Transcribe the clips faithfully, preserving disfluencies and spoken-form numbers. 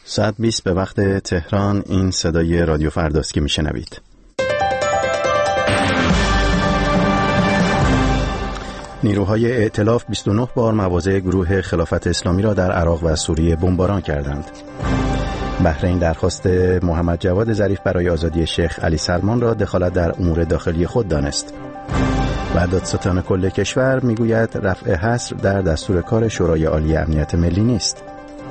ساعت بیست به وقت تهران. این صدای رادیو فرداست که میشنوید. نیروهای ائتلاف بیست و نه بار مواضع گروه خلافت اسلامی را در عراق و سوریه بمباران کردند. بحرین درخواست محمد جواد ظریف برای آزادی شیخ علی سلمان را دخالت در امور داخلی خود دانست. و دادستان کل کشور میگوید رفع حصر در دستور کار شورای عالی امنیت ملی نیست.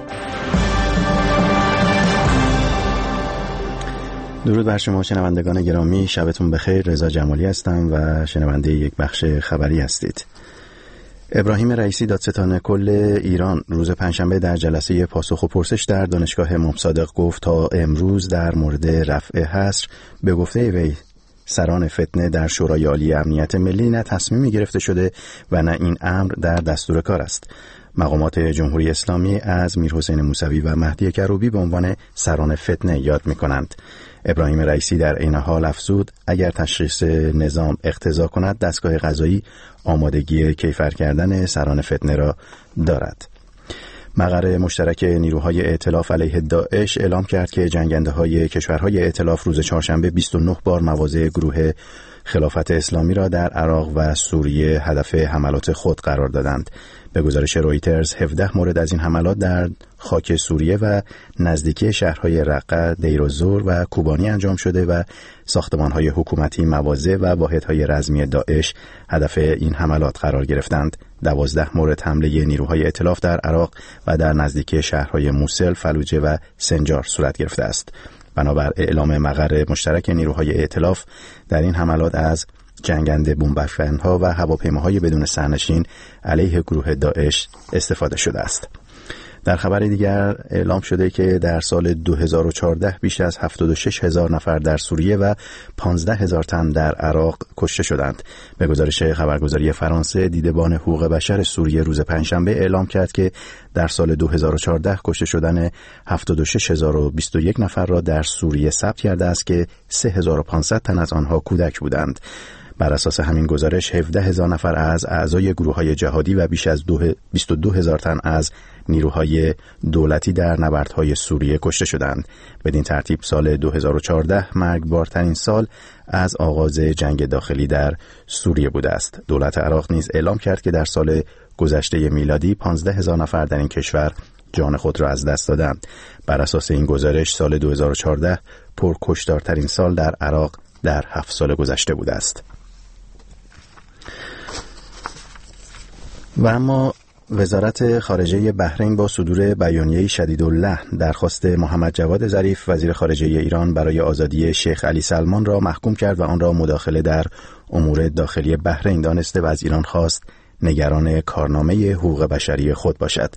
درود بر شما شنوندگان گرامی، شبتون بخیر. رضا جمالی هستم و شنونده یک بخش خبری هستید. ابراهیم رئیسی دادستان کل ایران روز پنجشنبه در جلسه پاسخ و پرسش در دانشگاه امام صادق گفت تا امروز در مورد رفع حصر به گفته وی سران فتنه در شورای عالی امنیت ملی نه تصمیمی گرفته شده و نه این امر در دستور کار است. مقامات جمهوری اسلامی از میرحسین موسوی و مهدی کروبی به عنوان سران فتنه یاد می‌کنند. ابراهیم رئیسی در عین حال افزود اگر تشخیص نظام اقتضا کند دستگاه قضایی آمادگی کیفر کردن سران فتنه را دارد. مقر مشترک نیروهای ائتلاف علیه داعش اعلام کرد که جنگنده‌های کشورهای ائتلاف روز چهارشنبه بیست و نه بار مواضع گروه خلافت اسلامی را در عراق و سوریه هدف حملات خود قرار دادند. به گزارش رویترز هفده مورد از این حملات در خاک سوریه و نزدیکی شهرهای رقه، دیرالزور و کوبانی انجام شده و ساختمان‌های حکومتی، مواضع و واحدهای رزمی داعش هدف این حملات قرار گرفتند. دوازده مورد حمله نیروهای ائتلاف در عراق و در نزدیکی شهرهای موصل، فلوجه و سنجار صورت گرفته است. بنابر اعلام مقر مشترک نیروهای ائتلاف در این حملات از جنگنده بمب‌افکن‌ها و هواپیماهای بدون سرنشین علیه گروه داعش استفاده شده است. در خبر دیگر اعلام شده که در سال دو هزار و چهارده بیش از هفتاد و شش هزار نفر در سوریه و پانزده هزار تن در عراق کشته شدند. به گزارش خبرگزاری فرانسه، دیدبان حقوق بشر سوریه روز پنجشنبه اعلام کرد که در سال دو هزار و چهارده کشته شدن هفتاد و شش هزار و بیست و یک نفر را در سوریه ثبت کرده است که سه هزار و پانصد تن از آنها کودک بودند. بر اساس همین گزارش هفده هزار نفر از اعضای گروه‌های جهادی و بیش از بیست و دو هزار تن از نیروهای دولتی در نبردهای سوریه کشته شدند. بدین ترتیب سال دو هزار و چهارده مرگبارترین سال از آغاز جنگ داخلی در سوریه بوده است. دولت عراق نیز اعلام کرد که در سال گذشته میلادی پانزده هزار نفر در این کشور جان خود را از دست دادند. بر اساس این گزارش سال دو هزار و چهارده پرکشتارترین سال در عراق در هفت سال گذشته بوده است. و اما وزارت خارجه بحرین با صدور بیانیه شدیداللحن درخواست محمد جواد ظریف وزیر خارجه ایران برای آزادی شیخ علی سلمان را محکوم کرد و آن را مداخله در امور داخلی بحرین دانسته و از ایران خواست نگران کارنامه حقوق بشری خود باشد.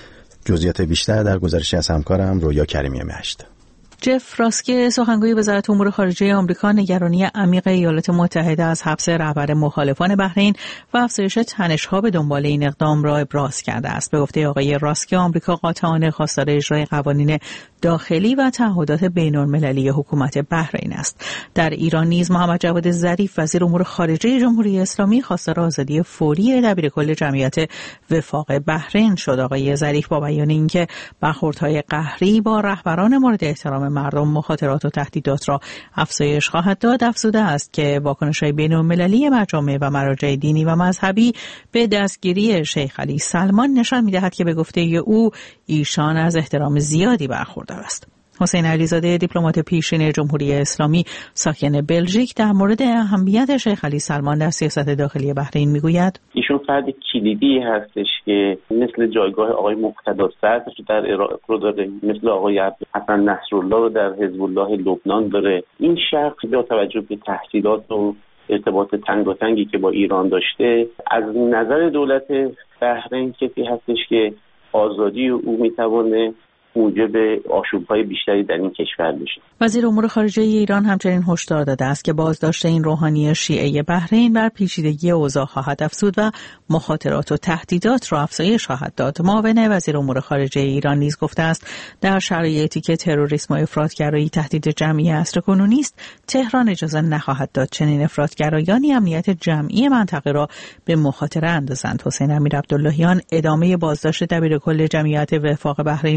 جزئیات بیشتر در گزارشی از همکارم رویا کریمی مشت. جف راسکی سخنگوی وزارت امور خارجه آمریکا نگرانی عمیق ایالات متحده از حبس رهبر مخالفان بحرین و افزایش تنش‌ها به دنبال این اقدام را ابراز کرده است. به گفته آقای راسکی آمریکا قاطعانه خواستار اجرای قوانین داخلی و تعهدات بین‌المللی حکومت بحرین است. در ایران نیز محمد جواد ظریف وزیر امور خارجه جمهوری اسلامی خواستار آزادی فوری دبیرکل جمعیت وفاق بحرین شد. آقای ظریف با بیان اینکه برخوردهای قهری با رهبران مورد احترام مردم مخاطرات و تهدیدات را افزایش خواهد داد، افزوده است که واکنش‌های بین‌المللی مجامع و مراجع دینی و مذهبی به دستگیری شیخ علی سلمان نشان می‌دهد که به گفته او ایشان از احترام زیادی برخوردار است. حسین علیزاده دیپلمات پیشین جمهوری اسلامی ساکن بلژیک در مورد اهمیت شیخ علی سلمان در سیاست داخلی بحرین میگوید ایشون فرد کلیدی هستش که مثل جایگاه آقای مقتدی صدر در عراق رو داره، مثل آقای حسن نصرالله رو در حزب الله لبنان داره. این شخص با توجه به تحصیلات و ارتباط تنگاتنگی که با ایران داشته، از نظر دولت بحرین کسی هستش که آزادی او میتونه موجب آشوب‌های بیشتری در این کشور بشه. وزیر امور خارجه ایران همچنین هشدار داده است که بازداشت این روحانی شیعه بحرین بر پیچیدگی اوضاع خواهد افزود و مخاطرات و تهدیدات را افزایش خواهد داد. معاون وزیر امور خارجه ایران نیز گفته است در شرایطی که تروریسم و افراطگرایی تهدید جمعی عصر کنونی است، تهران اجازه نخواهد داد چنین افراطگرایانی امنیت جمعی منطقه را به مخاطره اندازند. حسین امیر عبداللهیان ادامه بازداشت دبیرکل جمعیت وفاق بحرین را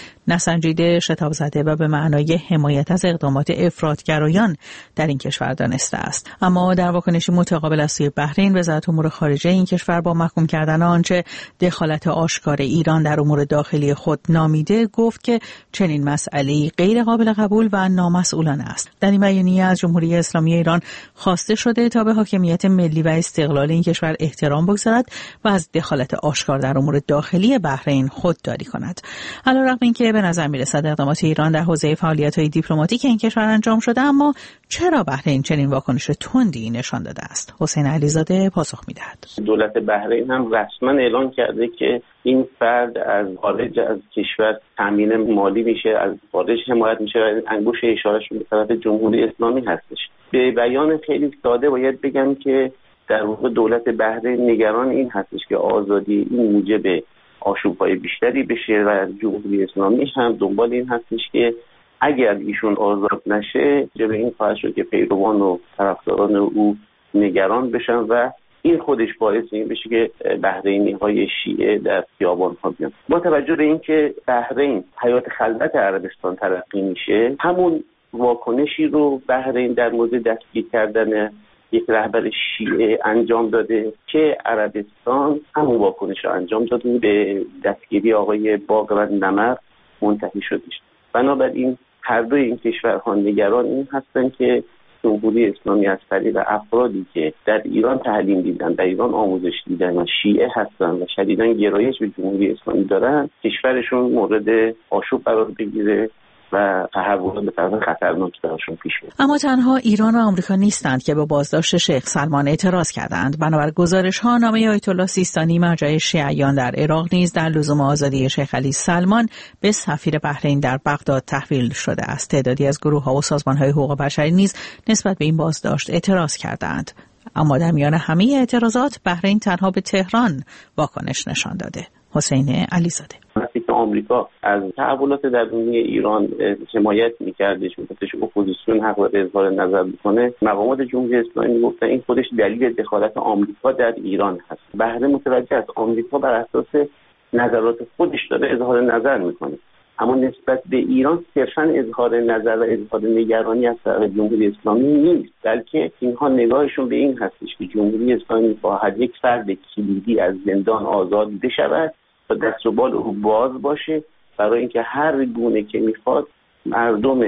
نسنجیده، شتاب زده و به معنای حمایت از اقدامات افراطگرایان در این کشور دانسته است. اما در واکنشی متقابل از سوی بحرین، وزارت امور خارجه این کشور با محکوم کردن آنچه دخالت آشکار ایران در امور داخلی خود نامیده، گفت که چنین مسئله‌ای غیر قابل قبول و نامسئولانه است. در این بیانیه از جمهوری اسلامی ایران خواسته شده تا به حاکمیت ملی و استقلال این کشور احترام بگذارد و از دخالت آشکار در امور داخلی بحرین خودداری کند. علیرغم اینکه به نظر می‌رسد اقدامات ایران در حوزه فعالیت‌های دیپلماتیک این کشور انجام شده، اما چرا بحرین چنین واکنش تندی نشان داده است؟ حسین علیزاده پاسخ می‌دهد. دولت بحرین هم رسما اعلام کرده که این فرد از خارج از کشور تامین مالی میشه، از خارج حمایت میشه و انگوش اشارهشون به طرف جمهوری اسلامی هستش. به بیان خیلی ساده باید بگم که در واقع دولت بحرین نگران این هستش که آزادی این موجب آشوب‌های بیشتری بشه و جمهوری اسلامی هم دنبال این هستش که اگر ایشون آزاد نشه جبه این خواهد شد که پیروان و طرفداران او نگران بشن و این خودش باعث این بشه که بحرینی‌های شیعه در خیابان‌ها بیان. با توجه به اینکه بحرین حیات خلوت عربستان تلقی میشه، همون واکنشی رو بحرین در مورد دستگیر کردن یک رهبر شیعه انجام داده که عربستان همون واکنش رو انجام داده، به دستگیری آقای باقر نمر منتهی شدش. بنابراین هر دوی این کشورها نگران این هستن که جمهوری اسلامی از طریق افرادی که در ایران تعلیم دیدن، در ایران آموزش دیدن و شیعه هستن و شدیداً گرایش به جمهوری اسلامی دارن، کشورشون مورد آشوب قرار بگیره و تحولات به طرف خطرناک براشون پیش میاد. اما تنها ایران و آمریکا نیستند که به بازداشت شیخ سلمان اعتراض کردند. بنابر گزارش‌ها، نامه آیت الله سیستانی مرجع شیعیان در عراق نیز در لزوم آزادی شیخ علی سلمان به سفیر بحرین در بغداد تحویل شده است. تعدادی از گروه‌ها و سازمان‌های حقوق بشری نیز نسبت به این بازداشت اعتراض کردند. اما در میان همه اعتراضات، بحرین تنها به تهران واکنش نشان داده. حسین علیزاده: وقتی که آمریکا از تحولات درونی ایران حمایت می‌کردش، می‌گفتش اپوزیسیون حق داره اظهار نظر بکنه، مقامات جمهوری اسلامی می‌گفتن این خودش دلیل دخالت آمریکا در ایران هست. بحرین متوجه است آمریکا بر اساس نظرات خودش داره اظهار نظر می‌کنه، اما نسبت به ایران صرفاً اظهار نظر و اظهار نگرانی از طرف جمهوری اسلامی نیست، بلکه اینها نگاهشون به این هستش که جمهوری اسلامی باید یک فرد کلیدی از زندان آزاد بشود و دست و بال او باز باشه برای اینکه هر گونه که میخواد مردم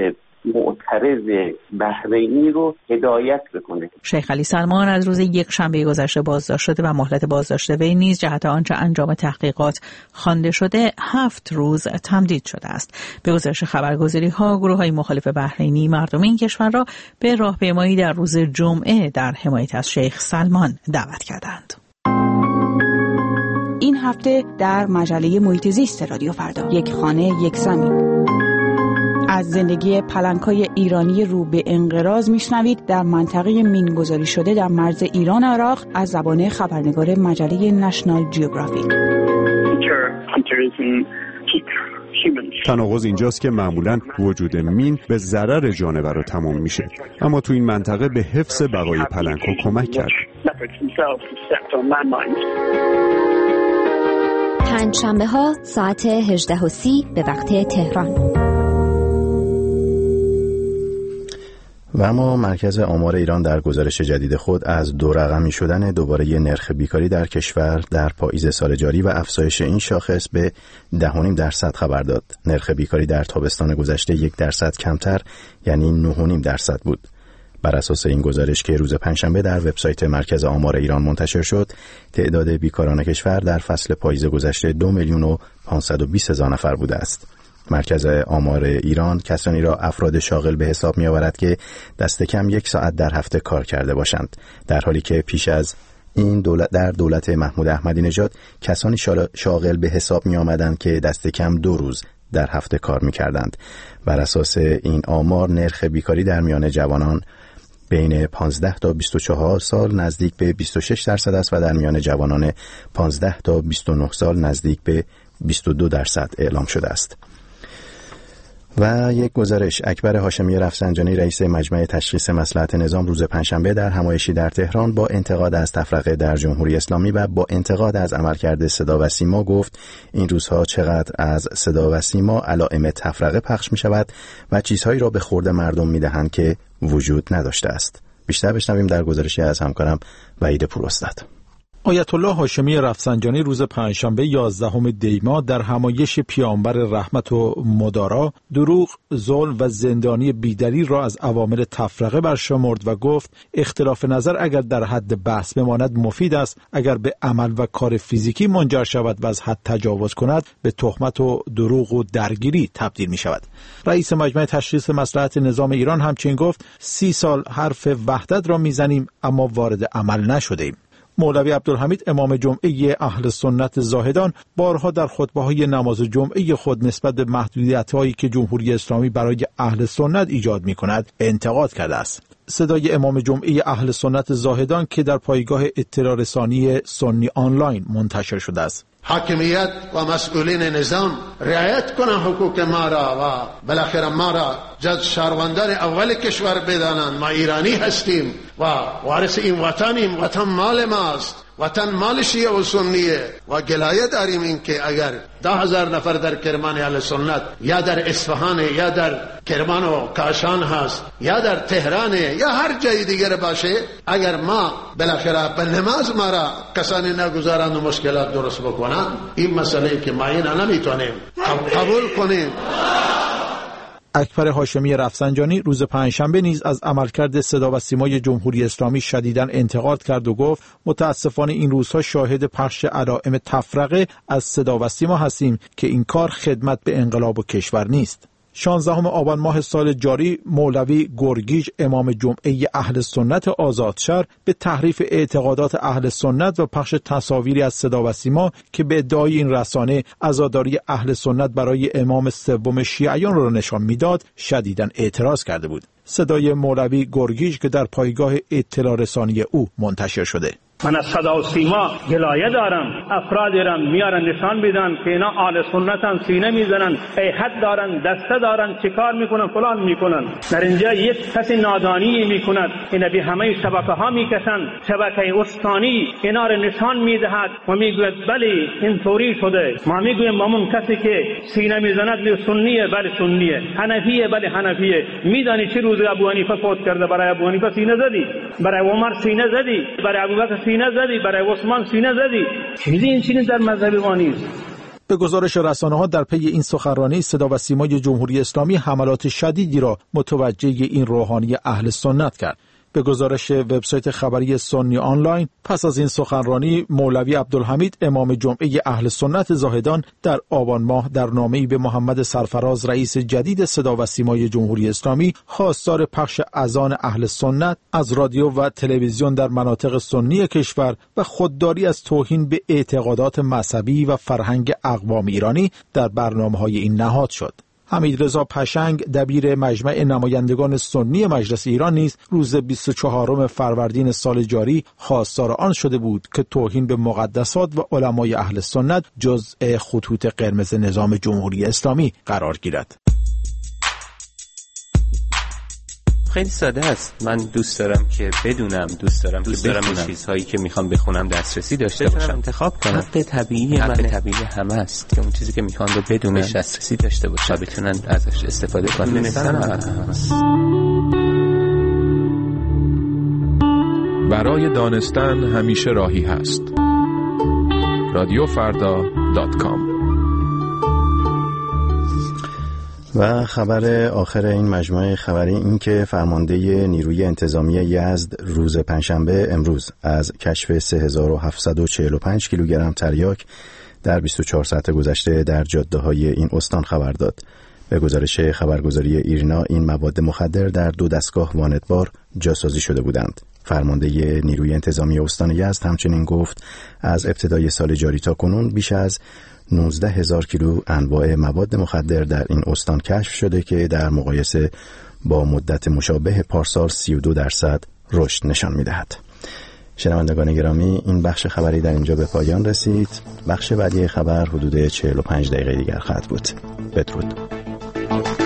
معترض بحرینی رو هدایت بکنه. شیخ علی سلمان از روز یک شنبه گذشته بازداشت شده و مهلت بازداشت وی نیز جهت آنچه انجام تحقیقات خوانده شده هفت روز تمدید شده است. به گزارش خبرگزاری‌ها، گروه‌های مخالف بحرینی مردم این کشور را به راهپیمایی در روز جمعه در حمایت از شیخ سلمان دعوت کردند. این هفته در مجله محیط زیست رادیو فردا، یک خانه یک زمین، از زندگی پلنگ‌های ایرانی رو به انقراض میشنوید در منطقه مینگذاری شده در مرز ایران عراق از زبان خبرنگار مجله نشنال جیوگرافیک. تناقض اینجاست که معمولاً وجود مین به ضرر جانورا تمام میشه، اما تو این منطقه به حفظ بقای پلنگ‌ها کمک کرد. پنجشنبه ها ساعت هجده و سی به وقت تهران. و اما مرکز آمار ایران در گزارش جدید خود از دو رقمی شدن دوباره نرخ بیکاری در کشور در پاییز سال جاری و افزایش این شاخص به ده و نیم درصد خبر داد. نرخ بیکاری در تابستان گذشته یک درصد کمتر، یعنی نه و نیم درصد بود. بر اساس این گزارش که روز پنجشنبه در وبسایت مرکز آمار ایران منتشر شد، تعداد بیکاران کشور در فصل پاییز گذشته دو میلیون و پانصد و بیست هزار نفر بوده است. مرکز آمار ایران کسانی را افراد شاغل به حساب می آورد که دست کم یک ساعت در هفته کار کرده باشند، در حالی که پیش از این دولت در دولت محمود احمدی نژاد کسانی شاغل به حساب می آمدند که دست کم دو روز در هفته کار می کردند. بر اساس این آمار نرخ بیکاری در میان جوانان بین پانزده تا بیست و چهار سال نزدیک به بیست و شش درصد است و در میان جوانان پانزده تا بیست و نه سال نزدیک به بیست و دو درصد اعلام شده است. و یک گزارش: اکبر هاشمی رفسنجانی رئیس مجمع تشخیص مصلحت نظام روز پنجشنبه در همایشی در تهران با انتقاد از تفرقه در جمهوری اسلامی و با انتقاد از عملکرد صدا و سیما گفت این روزها چقدر از صدا و سیما علائم تفرقه پخش می شود و چیزهایی را به خورد مردم می دهند که وجود نداشته است. بیشتر بشنویم در گزارشی از همکارم وحید پوراستاد. آیت الله هاشمی رفسنجانی روز پنجشنبه یازدهم دی ماه در همایش پیامبر رحمت و مدارا دروغ، ظلم و زندانی بیدلیل را از عوامل تفرقه برشمرد و گفت اختلاف نظر اگر در حد بحث بماند مفید است، اگر به عمل و کار فیزیکی منجر شود و از حد تجاوز کند به تهمت و دروغ و درگیری تبدیل می شود. رئیس مجمع تشخیص مصلحت نظام ایران همچنین گفت سی سال حرف وحدت را میزنیم اما وارد عمل نشدیم. مولوی عبدالحمید امام جمعه اهل سنت زاهدان بارها در خطبه‌های نماز جمعه خود نسبت به محدودیت‌هایی که جمهوری اسلامی برای اهل سنت ایجاد می‌کند انتقاد کرده است. صدای امام جمعه اهل سنت زاهدان که در پایگاه اطلاع رسانی سنی آنلاین منتشر شده است. حاکمیت و مسئولین نظام رعایت کنند حقوق ما را و بالاخره ما را جز شهروندان اول کشور بدانند. ما ایرانی هستیم و وارث این وطنیم، وطن مال ماست، وطن مال شیعه و سنیه و گلایه داریم این که اگر ده هزار نفر در کرمان اهل سنت یا در اصفهان یا در کرمان و کاشان هست یا در تهران یا هر جای دیگر باشه، اگر ما بالاخره به نماز ما را کسانی نگذارند و مشکلات درست بکنند، این مسئله که ما این نمیتونیم قبول کنیم. اکبر هاشمی رفسنجانی روز پنجشنبه نیز از عملکرد صدا و سیمای جمهوری اسلامی شدیداً انتقاد کرد و گفت متاسفانه این روزها شاهد پخش علائم تفرقه از صدا و سیما هستیم که این کار خدمت به انقلاب و کشور نیست. شانزدهم آبان ماه سال جاری مولوی گرگیج امام جمعه اهل سنت آزادشهر به تحریف اعتقادات اهل سنت و پخش تصاویری از صدا و سیما که به ادعای این رسانه عزاداری اهل سنت برای امام سوم شیعیان را نشان میداد شدیداً اعتراض کرده بود. صدای مولوی گرگیج که در پایگاه اطلاع رسانی او منتشر شده. من از صدا و سیما گلایه دارم. افرادی را میارن نشان میدن که اینا آل سنتن، سینه میزنن، ایحد دارن، دسته دارن، چیکار میکنن، فلان میکنن. در اینجا یک کسی نادانی میکند، اینا به همه شبکه ها میکشن، شبکه استانی اینا را نشان میدهد و میگوید بله این طوری شده. ما میگویم همون کسی که سینه میزند لی سنیه، بله سنیه، حنفیه، بله حنفیه. میدانی چه روز ابو حنیفه فوت کرده؟ برای ابو حنیفه سینه زدی، برای عمر سینه زدی، برای ابوبکر سینه زدی، برای عثمان سینه زدی. چیزی این چیزی در مذهب ما نیست. به گزارش رسانه‌ها در پی این سخنرانی صدا و سیمای جمهوری اسلامی حملات شدیدی را متوجه این روحانی اهل سنت کرد. به گزارش وبسایت خبری سنی آنلاین پس از این سخنرانی مولوی عبدالحمید امام جمعه اهل سنت زاهدان در آبان ماه در نامه‌ای به محمد سرفراز رئیس جدید صدا و سیمای جمهوری اسلامی خواستار پخش اذان اهل سنت از رادیو و تلویزیون در مناطق سنی کشور و خودداری از توهین به اعتقادات مذهبی و فرهنگ اقوام ایرانی در برنامه‌های این نهاد شد. حمیدرضا پشنگ دبیر مجمع نمایندگان سنی مجلس ایران نیز روز بیست و چهارم فروردین سال جاری خواستار آن شده بود که توهین به مقدسات و علمای اهل سنت جزء خطوط قرمز نظام جمهوری اسلامی قرار گیرد. خیلی ساده است. من دوست دارم که بدونم، دوست دارم دوست که بدونم چیزهایی که میخوام بخونم دسترسی داشته باشم، انتخاب کنم. حق طبیعی من طبیعی همه است که اون چیزی که میخوان رو بدونن، دسترسی داشته باشن، بتونن ازش استفاده کنن. دونستن برای دانستن همیشه راهی هست. رادیو فردا دات کام. و خبر آخر این مجموعه خبری این که فرمانده نیروی انتظامی یزد روز پنجشنبه امروز از کشف سه هزار و هفتصد و چهل و پنج کیلوگرم تریاک در بیست و چهار ساعت گذشته در جاده‌های این استان خبر داد. به گزارش خبرگزاری ایرنا این مواد مخدر در دو دستگاه وانتبار جاسازی شده بودند. فرمانده نیروی انتظامی استان یزد همچنین گفت از ابتدای سال جاری تا کنون بیش از نوزده هزار کیلو انواع مواد مخدر در این استان کشف شده که در مقایسه با مدت مشابه پارسال سی و دو درصد رشد نشان می‌دهد. شنوندگان گرامی، این بخش خبری در اینجا به پایان رسید. بخش بعدی خبر حدود چهل و پنج دقیقه دیگر خواهد بود. بدرود.